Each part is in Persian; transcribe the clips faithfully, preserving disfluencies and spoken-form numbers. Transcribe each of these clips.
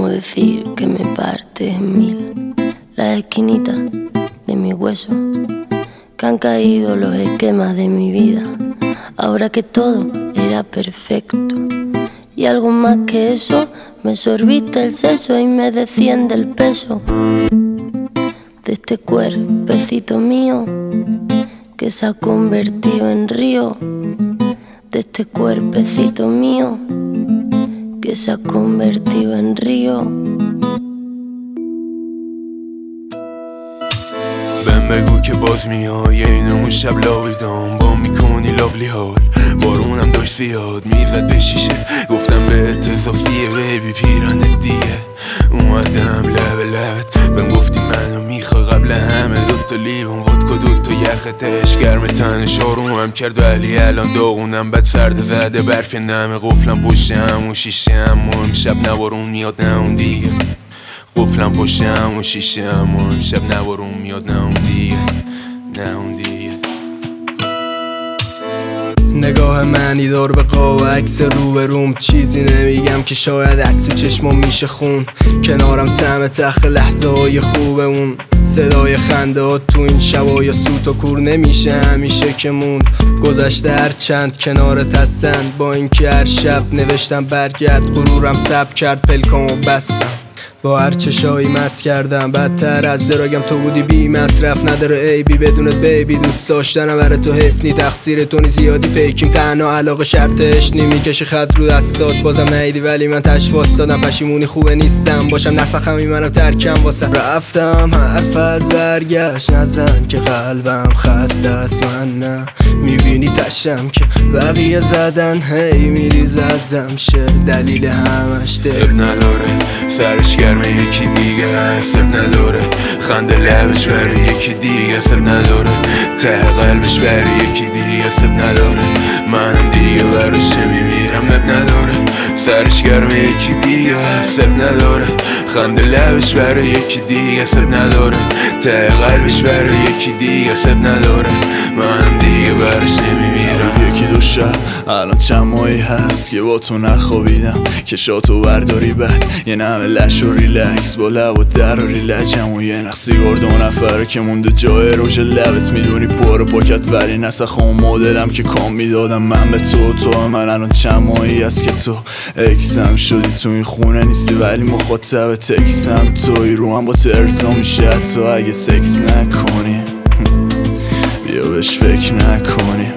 como decir que me partes en mil las esquinitas de mi hueso, que han caído los esquemas de mi vida, ahora que todo era perfecto. Y algo más que eso, me sorbiste el seso y me desciende el peso de este cuerpecito mío que se ha convertido en río, de este cuerpecito mío que se ha convertido en río. بهم بگو که باز میای این اون شب لاویدام با میکنی لاولی حال بارونم داشت زیاد میزد به شیشه گفتم به اضافیه بیبی پیرانه دیگه اومدم لب لبت بهم گفتی منو میخوای قبل همه دوتا لیوان ودکا دوتا یختش گرم تنش آرومم کرد ولی الان داغونم بد سرده زده برف نمه قفلم پشت همون شیشه اما امشب نبارون میاد نه اون دیگه قفلم پشت همون شیشه اما امشب نبارون میاد نه اون دیگه نه اون دیگه نگاه معنی دار به قاب عکس رو به روم چیزی نمیگم که شاید از تو چشمام میشه خون کنارم طعم تخت لحظه های خوبه اون صدای خنده ها تو این شبای سوت و کور نمیشه همیشه که موند گذشته هر چند کنارت هستند با اینکه هر شب نوشتم برگرد غرورم سب کرد پلکامو بستم با هر چشایی مست کردم بدتر از دراگم تو بودی بی مصرف نداره ای بی بدونت بیبی دوست داشتنم برای تو حیف نی تقصیر تو نی زیادی فیکیم تنها علاقه شرطش نی میکشی خط رو دستات بازم نیدی ولی من تش واسدادم پشیمونی خوبه نیستم باشم نسخمی منم ترکم واسه رفتم حرف از برگشت نزن که قلبم خسته است من نه میبینی تشم که بقیه زدن هی میریز ازم شه دلیل همش دل نداره سرش گرمه یکی دیگه حسب نداره خنده لبش برای یکی دیگه حسب نداره ته قلبش برای یکی دیگه حسب نداره منم دیگه براش نمیمیرم اب نداره سرش گرمه یکی دیگه حسب نداره خنده لبش برای یکی دیگه حسب نداره ته قلبش برای یکی دیگه حسب نداره منم دیگه براش نمیمیرم یکی دو شب الان چند ماهی هست که با تو نخوابیدم که شاتو برداری بد یه نمه لش و ریلکس با لب و در و ریلجم و یه نخ سیگار دو نفره که مونده جای روش لبت میدونی پر پاکت ولی نسخ اون مدلم که کام میدادم من به تو تو من الان چند ماهی هست که تو اکسم شدی تو این خونه نیستی ولی مخاطب تکسم توی رو هم با ترزا میشه حتی اگه سکس نکنی بیا بهش فکر نکنی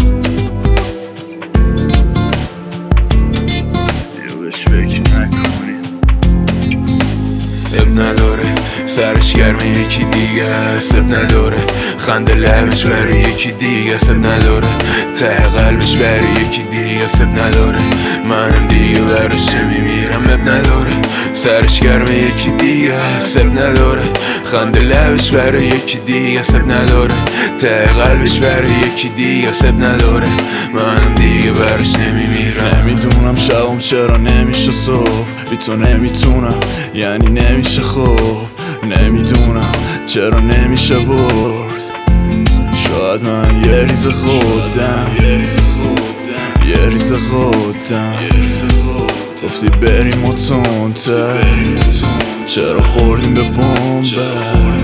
اب نداره سرش گرمه یکی دیگه حسب نداره خنده لبش برای یکی دیگه حسب نداره ته قلبش برای یکی دیگه حسب نداره منم دیگه براش نمیمیرم اب نداره سرش گرمه یکی دیگه حسب نداره خنده لبش برای یکی دیگه حسب نداره ته قلبش برای یکی دیگه حسب نداره منم دیگه براش نمیمیرم نمیدونم شبم چرا نمیشه صبح بی تو نمیتونم یعنی نمیشه خوب نمیدونم چرا نمیشه برد شاید من یه ریز خودم یه ریز خودم گفتی بریم و تونتر چرا خوردیم به بمبه